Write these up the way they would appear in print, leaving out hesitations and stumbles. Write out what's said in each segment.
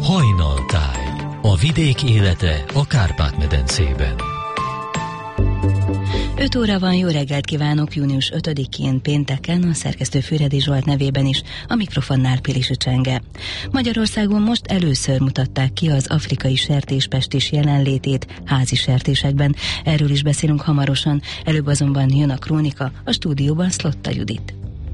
Hajnaltáj. A vidék élete a Kárpát-medencében. 5 óra van, jó reggelt kívánok, június 5-én pénteken, a szerkesztő Füredi Zsolt nevében is, a mikrofonnál Pilisi Csenge. Magyarországon most először mutatták ki az afrikai sertéspestis jelenlétét házi sertésekben. Erről is beszélünk hamarosan, előbb azonban jön a krónika, a stúdióban Szlotta Judit.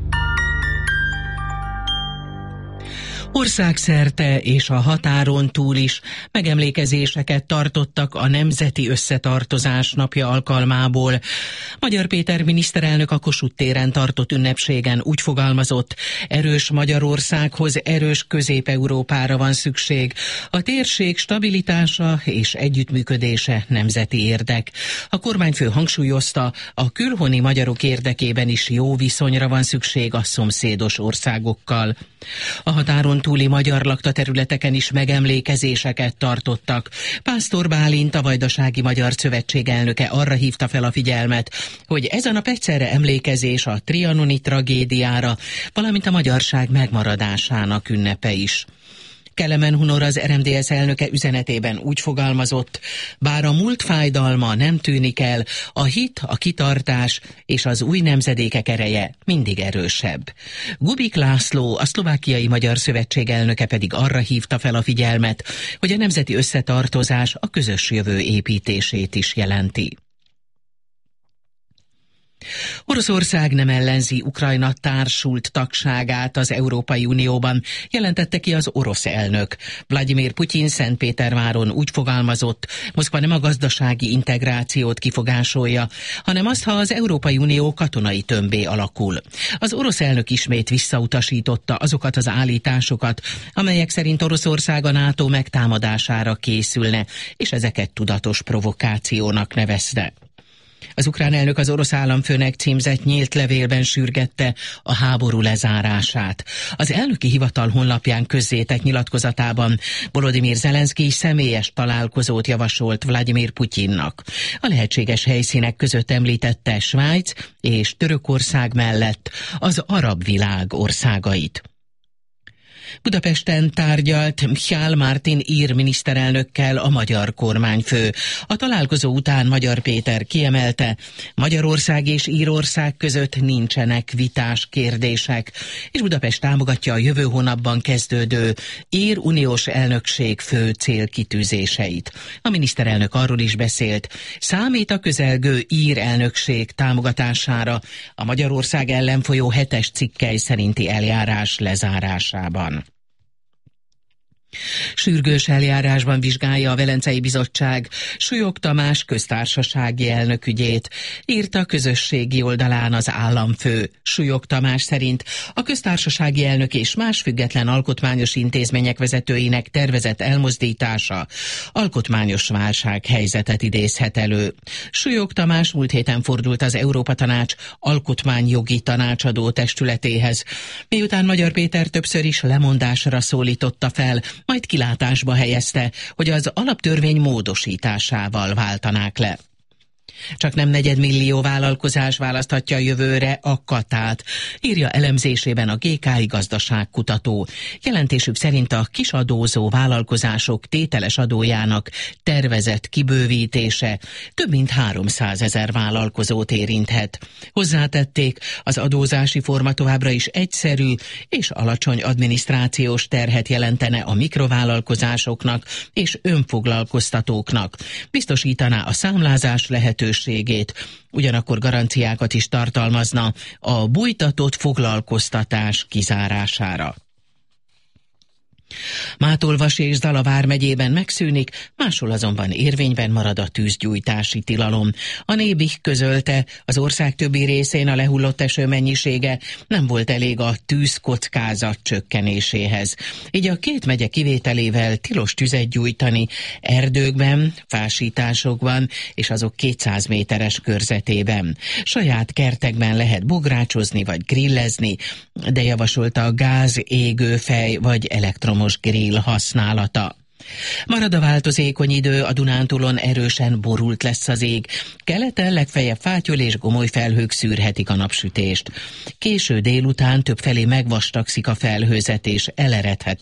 Országszerte és a határon túl is megemlékezéseket tartottak a Nemzeti Összetartozás napja alkalmából. Magyar Péter miniszterelnök a Kossuth téren tartott ünnepségen úgy fogalmazott: erős Magyarországhoz erős Közép-Európára van szükség. A térség stabilitása és együttműködése nemzeti érdek. A kormányfő hangsúlyozta, a külhoni magyarok érdekében is jó viszonyra van szükség a szomszédos országokkal. A határon túli magyar lakta területeken is megemlékezéseket tartottak. Pásztor Bálint, a Vajdasági Magyar Szövetség elnöke arra hívta fel a figyelmet, hogy ez a nap egyszerre emlékezés a trianoni tragédiára, valamint a magyarság megmaradásának ünnepe is. Kelemen Hunor, az RMDSZ elnöke üzenetében úgy fogalmazott: bár a múlt fájdalma nem tűnik el, a hit, a kitartás és az új nemzedékek ereje mindig erősebb. Gubik László, a Szlovákiai Magyar Szövetség elnöke pedig arra hívta fel a figyelmet, hogy a nemzeti összetartozás a közös jövő építését is jelenti. Oroszország nem ellenzi Ukrajna társult tagságát az Európai Unióban, jelentette ki az orosz elnök. Vladimir Putyin Szentpéterváron úgy fogalmazott: Moszkva nem a gazdasági integrációt kifogásolja, hanem azt, ha az Európai Unió katonai tömbbé alakul. Az orosz elnök ismét visszautasította azokat az állításokat, amelyek szerint Oroszország a NATO megtámadására készülne, és ezeket tudatos provokációnak nevezte. Az ukrán elnök az orosz államfőnek címzett nyílt levélben sürgette a háború lezárását. Az elnöki hivatal honlapján közzétett nyilatkozatában Volodymyr Zelenszkij személyes találkozót javasolt Vladimir Putyinnak. A lehetséges helyszínek között említette Svájc és Törökország mellett az arab világ országait. Budapesten tárgyalt Mihály Martin ír miniszterelnökkel a magyar kormányfő. A találkozó után Magyar Péter kiemelte, Magyarország és Írország között nincsenek vitás kérdések, és Budapest támogatja a jövő hónapban kezdődő ír uniós elnökség fő célkitűzéseit. A miniszterelnök arról is beszélt, számít a közelgő ír elnökség támogatására a Magyarország ellen folyó 7-es cikkely szerinti eljárás lezárásában. Sürgős eljárásban vizsgálja a Velencei Bizottság Súlyog Tamás köztársasági elnök ügyét, írta a közösségi oldalán az államfő. Súlyog Tamás szerint a köztársasági elnök és más független alkotmányos intézmények vezetőinek tervezett elmozdítása alkotmányos válsághelyzetet idézhet elő. Súlyog Tamás múlt héten fordult az Európa Tanács alkotmányjogi tanácsadó testületéhez, miután Magyar Péter többször is lemondásra szólította fel, majd kilátásba helyezte, hogy az alaptörvény módosításával váltanák le. Csak nem 4 millió vállalkozás választhatja jövőre a Katát, írja elemzésében a GKI gazdaságkutató. Jelentésük szerint a kisadózó vállalkozások tételes adójának tervezett kibővítése több mint 300 000 vállalkozót érinthet. Hozzátették, az adózási forma továbbra is egyszerű és alacsony adminisztrációs terhet jelentene a mikrovállalkozásoknak és önfoglalkoztatóknak. Biztosítaná a számlázás lehetőségét, ugyanakkor garanciákat is tartalmazna a bújtatott foglalkoztatás kizárására. Mátolvas és Zala vármegyében megszűnik, máshol azonban érvényben marad a tűzgyújtási tilalom. A Nébih közölte, az ország többi részén a lehullott eső mennyisége nem volt elég a tűzkockázat csökkenéséhez. Így a 2 megye kivételével tilos tüzet gyújtani erdőkben, fásításokban és azok 200 méteres körzetében. Saját kertekben lehet bográcsozni vagy grillezni, de javasolta a gáz, égőfej vagy elektromos grill használata. Marad a változékony idő, a Dunántúlon erősen borult lesz az ég. Keleten legfeljebb fátyol és gomoly felhők szűrhetik a napsütést. Késő délután többfelé megvastagszik a felhőzet és eleredhet